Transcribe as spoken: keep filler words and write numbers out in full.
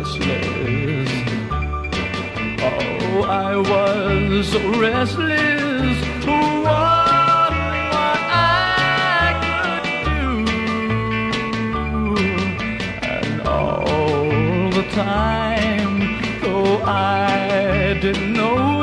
speechless. Oh, I was so restless, wondering what I could do. And all the time, though I didn't know